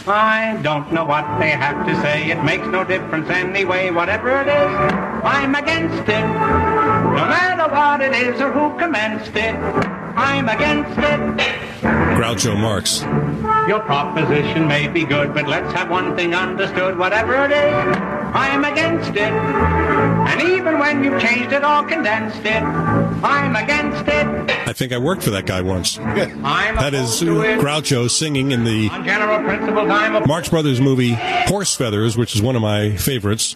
I don't know what they have to say. It makes no difference anyway. Whatever it is, I'm against it. No matter what it is or who commenced it, I'm against it. Groucho Marx. Your proposition may be good, but let's have one thing understood. Whatever it is, I'm against it. And even when you've changed it or condensed it, I'm against it. I think I worked for that guy once. I'm That is Groucho singing in the on general principles, Marx Brothers movie Horse Feathers, which is one of my favorites.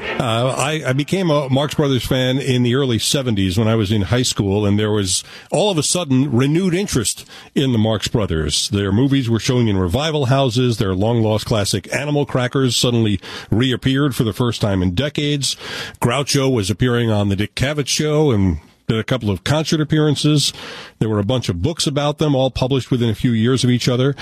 I became a Marx Brothers fan in the early 70s when I was in high school, and there was all of a sudden renewed interest in the Marx Brothers. Their movies were showing in revival houses. Their long-lost classic Animal Crackers suddenly reappeared for the first time in decades. Groucho was appearing on the Dick Cavett Show and did a couple of concert appearances. There were a bunch of books about them, all published within a few years of each other.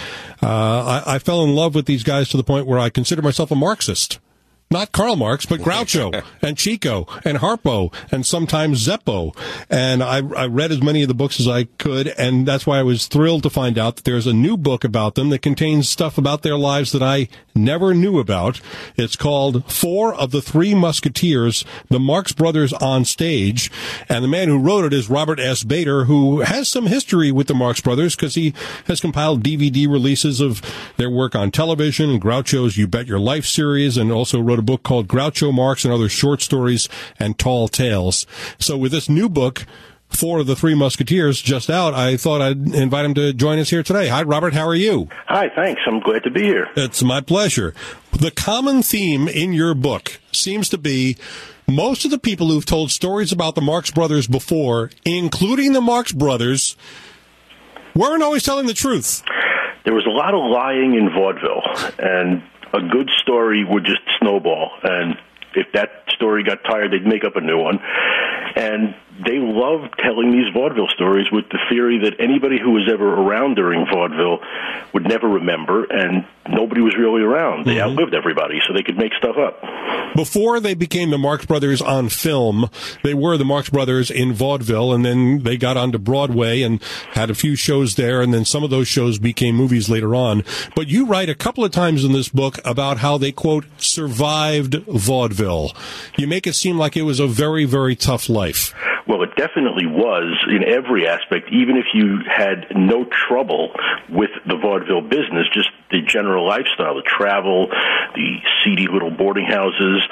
I fell in love with these guys to the point where I consider myself a Marxist. Not Karl Marx, but Groucho and Chico and Harpo and sometimes Zeppo. And I read as many of the books as I could, and that's why I was thrilled to find out that there's a new book about them that contains stuff about their lives that I never knew about. It's called Four of the Three Musketeers, The Marx Brothers on Stage. And the man who wrote it is Robert S. Bader, who has some history with the Marx Brothers because he has compiled DVD releases of their work on television and Groucho's You Bet Your Life series, and also wrote a book called Groucho Marx and Other Short Stories and Tall Tales. So with this new book, Four of the Three Musketeers, just out, I thought I'd invite him to join us here today. Hi, Robert. How are you? Hi, thanks. I'm glad to be here. It's my pleasure. The common theme in your book seems to be most of the people who've told stories about the Marx Brothers before, including the Marx Brothers, weren't always telling the truth. There was a lot of lying in vaudeville, and a good story would just snowball, and if that story got tired, they'd make up a new one. And they loved telling these vaudeville stories with the theory that anybody who was ever around during vaudeville would never remember, and nobody was really around. They outlived everybody, so they could make stuff up. Before they became the Marx Brothers on film, they were the Marx Brothers in vaudeville, and then they got onto Broadway and had a few shows there, and then some of those shows became movies later on. But you write a couple of times in this book about how they, quote, survived vaudeville. You make it seem like it was a very, very tough life. Well, it definitely was in every aspect, even if you had no trouble with the vaudeville business, just the general lifestyle, the travel, the seedy little boarding houses,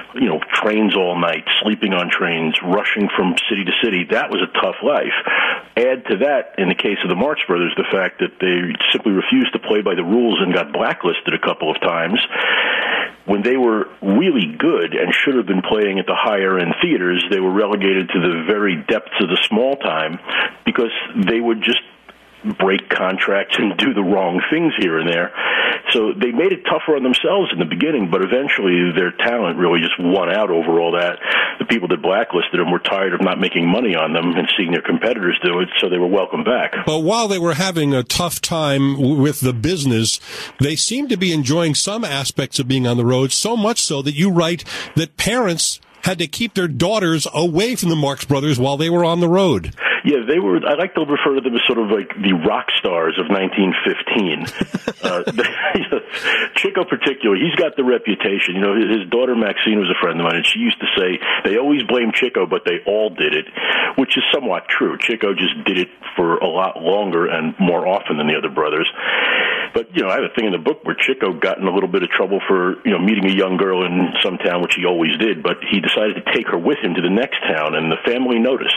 trains all night, sleeping on trains, rushing from city to city. That was a tough life. Add to that, in the case of the Marx Brothers, the fact that they simply refused to play by the rules and got blacklisted a couple of times. When they were really good and should have been playing at the higher-end theaters, they were relegated to the very depths of the small time because they would just break contracts and do the wrong things here and there. So they made it tougher on themselves in the beginning, but eventually their talent really just won out over all that. The people that blacklisted them were tired of not making money on them and seeing their competitors do it, so they were welcomed back. But while they were having a tough time with the business, they seemed to be enjoying some aspects of being on the road, so much so that you write that parents had to keep their daughters away from the Marx Brothers while they were on the road. Yeah, they were. I like to refer to them as sort of like the rock stars of 1915. Chico, particularly, he's got the reputation. His daughter Maxine was a friend of mine, and she used to say they always blame Chico, but they all did it, which is somewhat true. Chico just did it for a lot longer and more often than the other brothers. But, I have a thing in the book where Chico got in a little bit of trouble for, meeting a young girl in some town, which he always did, but he decided to take her with him to the next town, and the family noticed.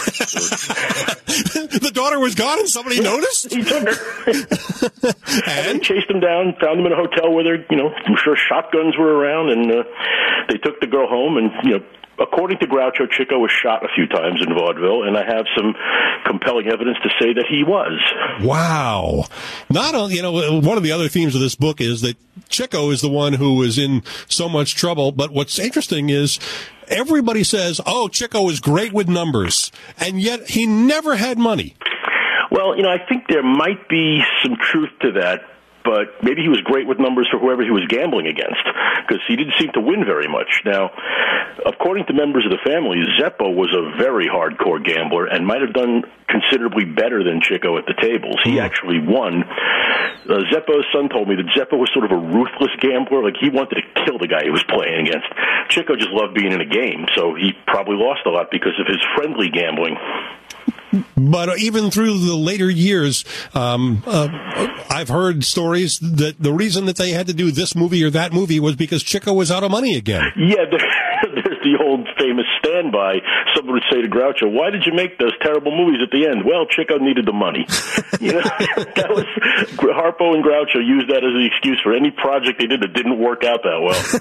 The daughter was gone and somebody noticed? He took her. And chased him down, found him in a hotel where there, I'm sure shotguns were around, and they took the girl home, and, according to Groucho, Chico was shot a few times in vaudeville, and I have some compelling evidence to say that he was. Wow. Not only, one of the other themes of this book is that Chico is the one who is in so much trouble, but what's interesting is everybody says, Chico was great with numbers, and yet he never had money. Well, I think there might be some truth to that. but maybe he was great with numbers for whoever he was gambling against, because he didn't seem to win very much. Now, according to members of the family, Zeppo was a very hardcore gambler and might have done considerably better than Chico at the tables. He actually won. Zeppo's son told me that Zeppo was sort of a ruthless gambler. Like, he wanted to kill the guy he was playing against. Chico just loved being in a game, so he probably lost a lot because of his friendly gambling. But even through the later years, I've heard stories that the reason that they had to do this movie or that movie was because Chico was out of money again. Yeah, there's the old famous standby. Someone would say to Groucho, "Why did you make those terrible movies at the end?" Well, Chico needed the money. You know, that was Harpo and Groucho used that as an excuse for any project they did that didn't work out that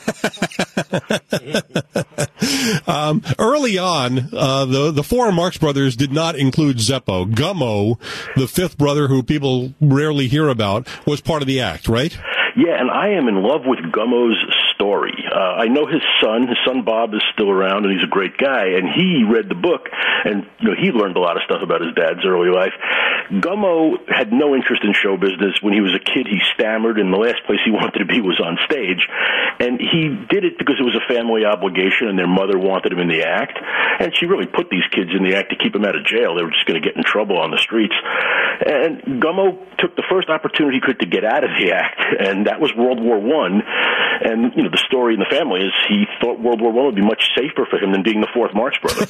well. Early on, the four Marx Brothers did not include Zeppo. Gummo, the fifth brother who people rarely hear about, was part of the act, right? Yeah, and I am in love with Gummo's story. I know his son Bob is still around, and he's a great guy, and he read the book, and he learned a lot of stuff about his dad's early life. Gummo had no interest in show business. When he was a kid, he stammered, and the last place he wanted to be was on stage, and he did it because it was a family obligation, and their mother wanted him in the act, and she really put these kids in the act to keep them out of jail. They were just going to get in trouble on the streets, and Gummo took the first opportunity he could to get out of the act, and that was World War I. And, the story in the family is he thought World War I would be much safer for him than being the fourth Marx Brother.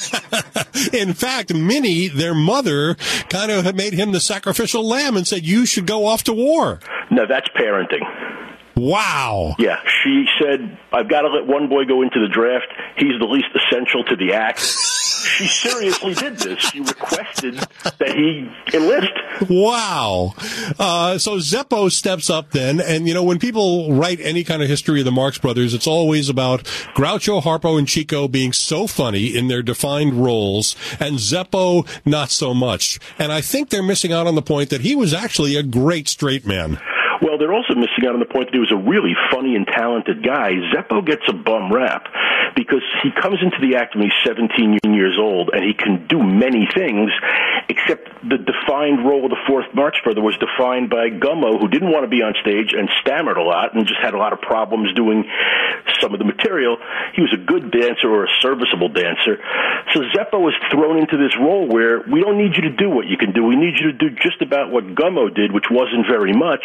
In fact, Minnie, their mother, kind of had made him the sacrificial lamb and said, "You should go off to war." No, that's parenting. Wow. Yeah, she said, "I've got to let one boy go into the draft. He's the least essential to the act." She seriously did this. She requested that he enlist. Wow. So Zeppo steps up then, and when people write any kind of history of the Marx Brothers, it's always about Groucho, Harpo, and Chico being so funny in their defined roles, and Zeppo not so much. And I think they're missing out on the point that he was actually a great straight man. Well, they're also missing out on the point that he was a really funny and talented guy. Zeppo gets a bum rap because he comes into the act when he's 17 years old, and he can do many things, except the defined role of the fourth Marx Brother was defined by Gummo, who didn't want to be on stage and stammered a lot and just had a lot of problems doing some of the material. He was a good dancer or a serviceable dancer. So Zeppo was thrown into this role where we don't need you to do what you can do. We need you to do just about what Gummo did, which wasn't very much.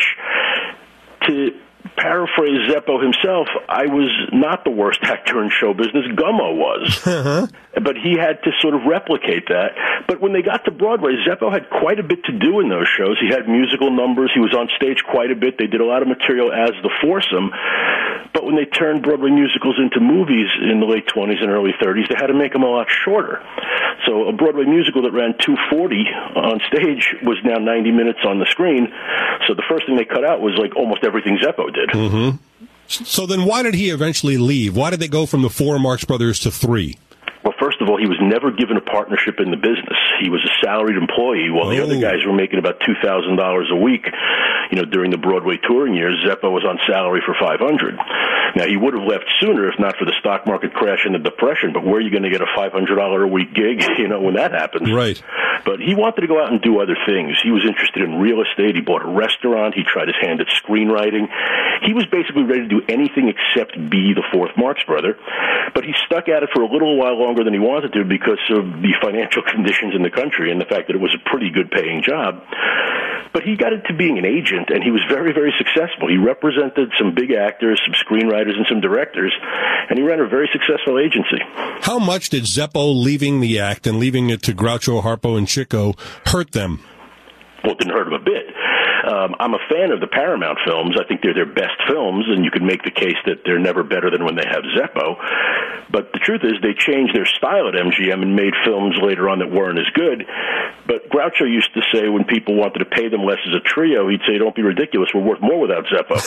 To paraphrase Zeppo himself, I was not the worst actor in show business. Gummo was. But he had to sort of replicate that. But when they got to Broadway, Zeppo had quite a bit to do in those shows. He had musical numbers. He was on stage quite a bit. They did a lot of material as the foursome. But when they turned Broadway musicals into movies in the late 20s and early 30s, they had to make them a lot shorter. So a Broadway musical that ran 240 on stage was now 90 minutes on the screen. So the first thing they cut out was like almost everything Zeppo did. Mm-hmm. So then why did he eventually leave? Why did they go from the four Marx Brothers to three? Well, first of all, he was never given a partnership in the business. He was a salaried employee while the other guys were making about $2,000 a week. During the Broadway touring years, Zeppo was on salary for $500. Now, he would have left sooner if not for the stock market crash and the depression, but where are you going to get a $500 a week gig, when that happens? Right. But he wanted to go out and do other things. He was interested in real estate. He bought a restaurant. He tried his hand at screenwriting. He was basically ready to do anything except be the fourth Marx Brother. But he stuck at it for a little while longer than he wanted to because of the financial conditions in the country and the fact that it was a pretty good paying job. But he got into being an agent, and he was very, very successful. He represented some big actors, some screenwriters, and some directors, and he ran a very successful agency. How much did Zeppo leaving the act and leaving it to Groucho, Harpo, and Chico hurt them? Well, it didn't hurt him a bit. I'm a fan of the Paramount films. I think they're their best films, and you can make the case that they're never better than when they have Zeppo. But the truth is they changed their style at MGM and made films later on that weren't as good. But Groucho used to say when people wanted to pay them less as a trio, he'd say, "Don't be ridiculous, we're worth more without Zeppo."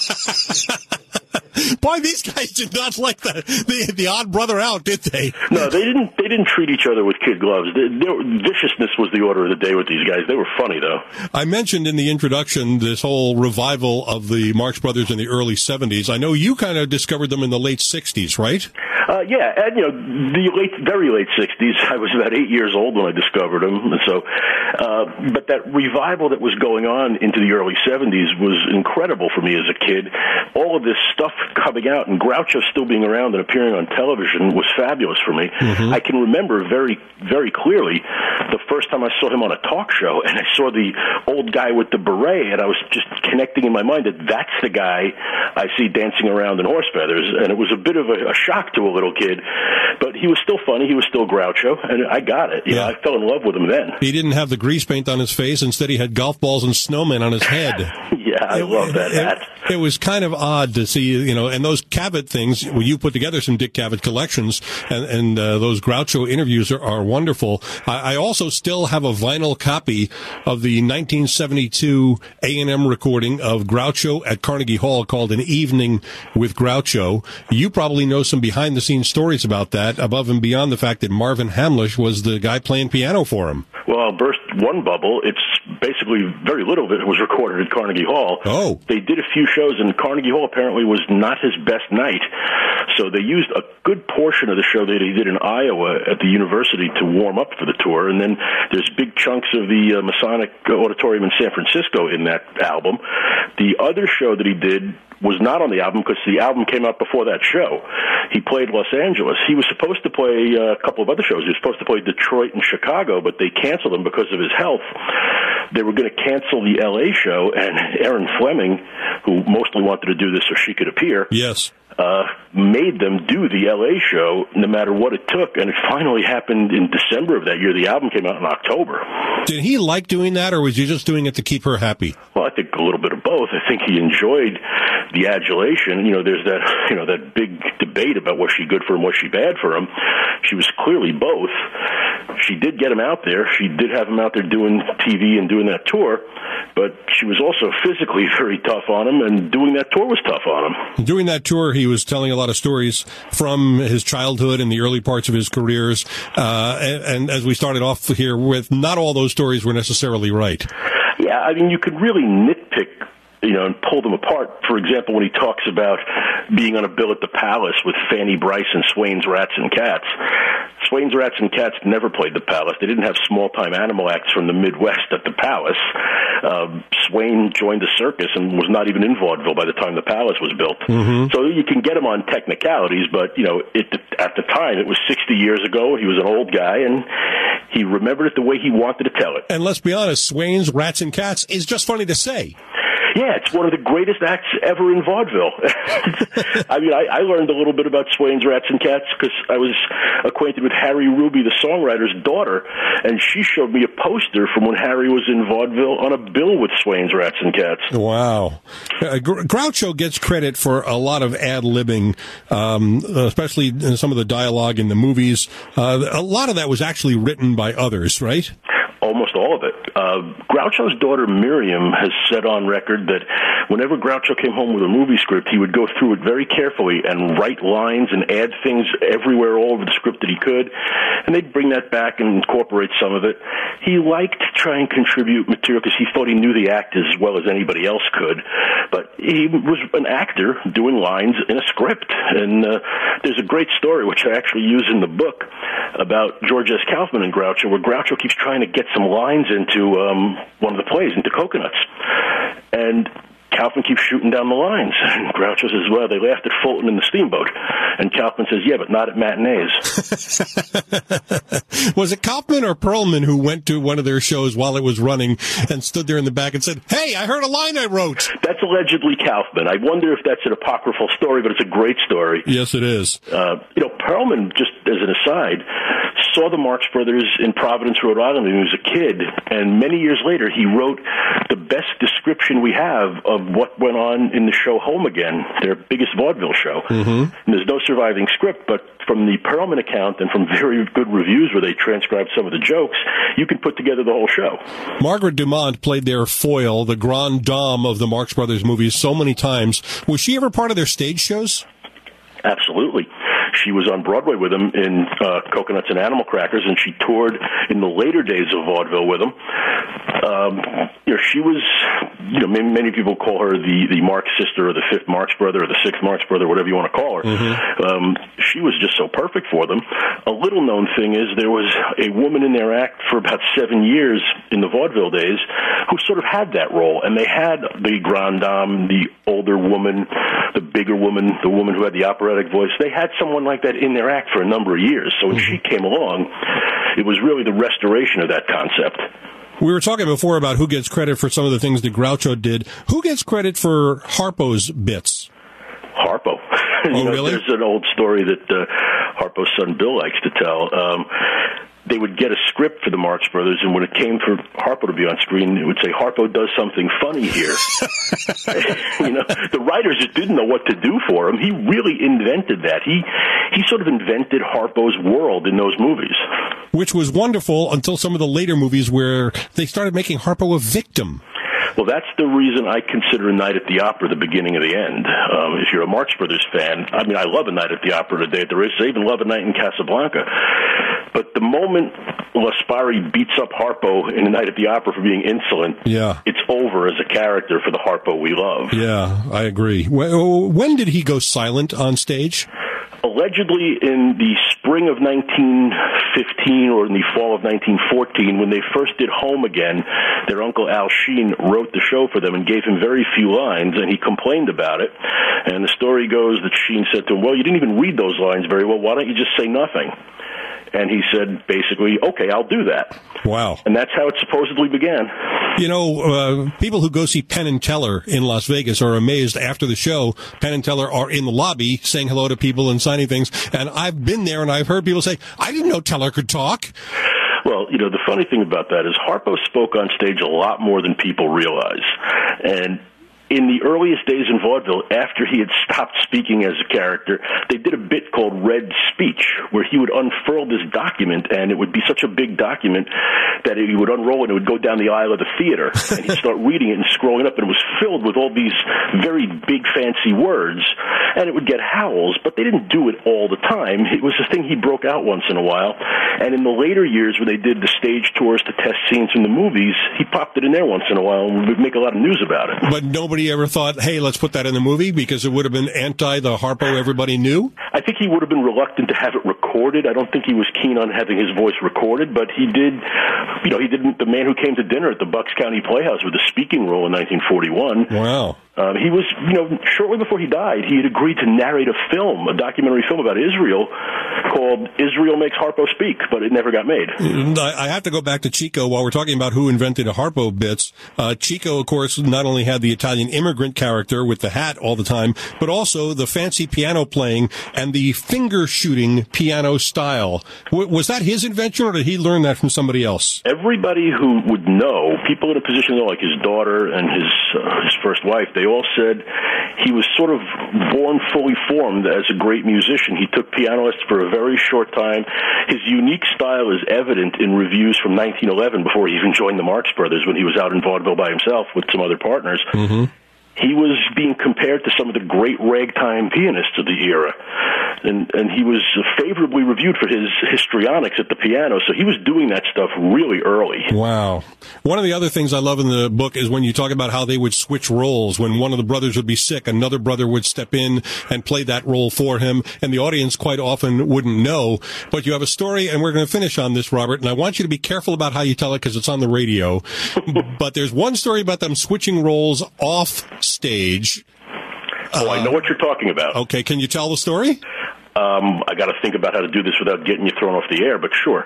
Boy, these guys did not like the odd brother out, did they? No, they didn't treat each other with kid gloves. Viciousness was the order of the day with these guys. They were funny, though. I mentioned in the introduction this whole revival of the Marx Brothers in the early 70s. I know you kind of discovered them in the late 60s, right? Yeah, and the very late '60s. I was about 8 years old when I discovered him. So, but that revival that was going on into the early '70s was incredible for me as a kid. All of this stuff coming out, and Groucho still being around and appearing on television was fabulous for me. Mm-hmm. I can remember very, very clearly the first time I saw him on a talk show, and I saw the old guy with the beret, and I was just connecting in my mind that that's the guy I see dancing around in horse feathers, and it was a bit of a shock to a little kid, but he was still funny, he was still Groucho, and I got it. I fell in love with him then. He didn't have the grease paint on his face, instead he had golf balls and snowmen on his head. Yeah, I love that hat. It was kind of odd to see, and those Cavett things, when you put together some Dick Cavett collections, and those Groucho interviews are wonderful. I also still have a vinyl copy of the 1972 A&M recording of Groucho at Carnegie Hall called An Evening with Groucho. You probably know some behind-the-scenes stories about that, above and beyond the fact that Marvin Hamlisch was the guy playing piano for him. Well, I'll burst one bubble. It's basically very little of it was recorded at Carnegie Hall. Oh. They did a few shows, and Carnegie Hall apparently was not his best night. So they used a good portion of the show that he did in Iowa at the university to warm up for the tour. And then there's big chunks of the Masonic Auditorium in San Francisco in that album. The other show that he did was not on the album because the album came out before that show. He played Los Angeles. He was supposed to play a couple of other shows. He was supposed to play Detroit and Chicago, but they canceled him because of his health. They were going to cancel the L.A. show, and Erin Fleming, who mostly wanted to do this so she could appear, yes, made them do the L.A. show no matter what it took, and it finally happened in December of that year. The album came out in October. Did he like doing that, or was he just doing it to keep her happy? Well, I think a little bit of both. I think he enjoyed the adulation. There's that big debate about was she good for him, was she bad for him. She was clearly both. She did get him out there. She did have him out there doing TV and doing that tour, but she was also physically very tough on him, and doing that tour was tough on him. Doing that tour, he was telling a lot of stories from his childhood and the early parts of his careers, and as we started off here with, not all those stories were necessarily right. Yeah, I mean, you could really nitpick and pull them apart. For example, when he talks about being on a bill at the Palace with Fanny Brice and Swain's Rats and Cats. Swain's Rats and Cats never played the Palace. They didn't have small-time animal acts from the Midwest at the Palace. Swain joined the circus and was not even in vaudeville by the time the Palace was built. Mm-hmm. So you can get him on technicalities, but, at the time, it was 60 years ago. He was an old guy, and he remembered it the way he wanted to tell it. And let's be honest, Swain's Rats and Cats is just funny to say. Yeah, it's one of the greatest acts ever in vaudeville. I mean, I learned a little bit about Swain's Rats and Cats because I was acquainted with Harry Ruby, the songwriter's daughter, and she showed me a poster from when Harry was in vaudeville on a bill with Swain's Rats and Cats. Wow. Groucho gets credit for a lot of ad-libbing, especially in some of the dialogue in the movies. A lot of that was actually written by others, right? Almost all of it. Groucho's daughter Miriam has said on record that whenever Groucho came home with a movie script, he would go through it very carefully and write lines and add things everywhere all over the script that he could, and they'd bring that back and incorporate some of it. He liked to try and contribute material because he thought he knew the act as well as anybody else could, but he was an actor doing lines in a script. And there's a great story, which I actually use in the book, about George S. Kaufman and Groucho, where Groucho keeps trying to get some lines into one of the plays, into Coconuts. And Kaufman keeps shooting down the lines. And Groucho says, well, they laughed at Fulton in the Steamboat. And Kaufman says, yeah, but not at matinees. Was it Kaufman or Perlman who went to one of their shows while it was running and stood there in the back and said, hey, I heard a line I wrote? That's allegedly Kaufman. I wonder if that's an apocryphal story, but it's a great story. Yes, it is. Perlman, just as an aside, saw the Marx Brothers in Providence, Rhode Island when he was a kid, and many years later he wrote the best description we have of what went on in the show Home Again, their biggest vaudeville show. Mm-hmm. And there's no surviving script, but from the Perlman account and from very good reviews where they transcribed some of the jokes, you can put together the whole show. Margaret Dumont played their foil, the grande dame of the Marx Brothers movies, so many times. Was she ever part of their stage shows? Absolutely. She was on Broadway with them in Coconuts and Animal Crackers, and she toured in the later days of vaudeville with them. She was, many people call her the Marx sister or the fifth Marx brother or the sixth Marx brother, whatever you want to call her. Mm-hmm. She was just so perfect for them. A little known thing is there was a woman in their act for about 7 years in the vaudeville days who sort of had that role, and they had the grande dame, the older woman, the bigger woman, the woman who had the operatic voice. They had someone like that in their act for a number of years. So when she came along, it was really the restoration of that concept. We were talking before about who gets credit for some of the things that Groucho did. Who gets credit for Harpo's bits? Harpo. Really? There's an old story that Harpo's son Bill likes to tell. They would get a script for the Marx Brothers, and when it came for Harpo to be on screen, it would say, Harpo does something funny here. The writers just didn't know what to do for him. He really invented that. He sort of invented Harpo's world in those movies. Which was wonderful until some of the later movies where they started making Harpo a victim. Well, that's the reason I consider A Night at the Opera the beginning of the end. If you're a Marx Brothers fan, I love A Night at the Opera, The Day at the Races. I even love A Night in Casablanca. But the moment Laspari beats up Harpo in A Night at the Opera for being insolent, it's over as a character for the Harpo we love. Yeah, I agree. When did he go silent on stage? Allegedly in the spring of 1915 or in the fall of 1914, when they first did Home Again, their uncle Al Sheen wrote the show for them and gave him very few lines, and he complained about it. And the story goes that Sheen said to him, well, you didn't even read those lines very well. Why don't you just say nothing? And he said, basically, okay, I'll do that. Wow. And that's how it supposedly began. People who go see Penn and Teller in Las Vegas are amazed after the show. Penn and Teller are in the lobby saying hello to people and signing things. And I've been there and I've heard people say, I didn't know Teller could talk. Well, the funny thing about that is Harpo spoke on stage a lot more than people realize. And in the earliest days in vaudeville, after he had stopped speaking as a character, they did a bit called Red Speech, where he would unfurl this document, and it would be such a big document that he would unroll it and it would go down the aisle of the theater, and he'd start reading it and scrolling up, and it was filled with all these very big, fancy words, and it would get howls, but they didn't do it all the time. It was a thing he broke out once in a while, and in the later years when they did the stage tours to test scenes from the movies, he popped it in there once in a while, and we'd make a lot of news about it. But nobody ever thought, hey, let's put that in the movie because it would have been anti the Harpo everybody knew? I think he would have been reluctant to have it recorded. I don't think he was keen on having his voice recorded, but he did, he did The Man Who Came to Dinner at the Bucks County Playhouse with a speaking role in 1941. Wow. He was, shortly before he died, he had agreed to narrate a documentary film about Israel called Israel Makes Harpo Speak, but it never got made. I have to go back to Chico while we're talking about who invented Harpo bits. Chico, of course, not only had the Italian immigrant character with the hat all the time, but also the fancy piano playing and the finger shooting piano style. Was that his invention, or did he learn that from somebody else? Everybody who would know, people in a position like his daughter and his first wife, they all said he was sort of born fully formed as a great musician. He took piano lessons for a very short time. His unique style is evident in reviews from 1911 before he even joined the Marx Brothers when he was out in vaudeville by himself with some other partners. Mm-hmm. He was being compared to some of the great ragtime pianists of the era. And he was favorably reviewed for his histrionics at the piano, so he was doing that stuff really early. Wow. One of the other things I love in the book is when you talk about how they would switch roles. When one of the brothers would be sick, another brother would step in and play that role for him, and the audience quite often wouldn't know. But you have a story, and we're going to finish on this, Robert, and I want you to be careful about how you tell it because it's on the radio. But there's one story about them switching roles off stage. I know what you're talking about. Okay, can you tell the story? I got to think about how to do this without getting you thrown off the air, but sure.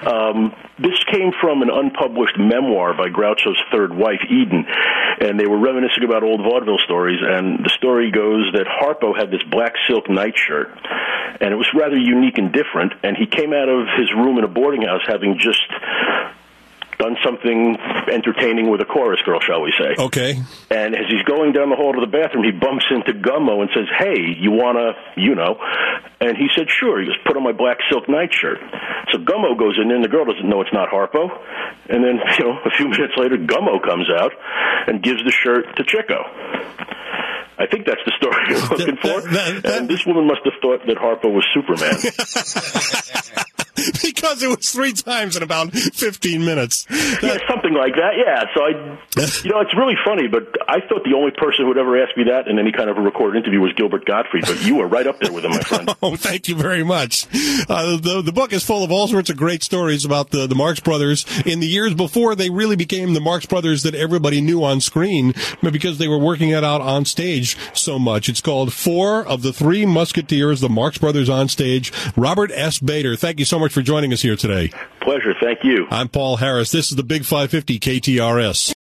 This came from an unpublished memoir by Groucho's third wife, Eden, and they were reminiscing about old vaudeville stories, and the story goes that Harpo had this black silk nightshirt, and it was rather unique and different, and he came out of his room in a boarding house having just done something entertaining with a chorus girl, shall we say. Okay. And as he's going down the hall to the bathroom, he bumps into Gummo and says, hey, you want to, And he said, sure. He goes, put on my black silk nightshirt. So Gummo goes in there, and the girl doesn't know it's not Harpo. And then, a few minutes later, Gummo comes out and gives the shirt to Chico. I think that's the story you're looking for. And this woman must have thought that Harpo was Superman. Because it was 3 times in about 15 minutes. Yeah, something like that, yeah. So it's really funny, but I thought the only person who would ever ask me that in any kind of a recorded interview was Gilbert Gottfried, but you were right up there with him, my friend. Oh, thank you very much. The book is full of all sorts of great stories about the Marx Brothers in the years before they really became the Marx Brothers that everybody knew on screen, because they were working it out on stage so much. It's called 4 of the 3 Musketeers, the Marx Brothers on Stage. Robert S. Bader, thank you so much for joining us here today. Pleasure. Thank you. I'm Paul Harris. This is the Big 550 KTRS.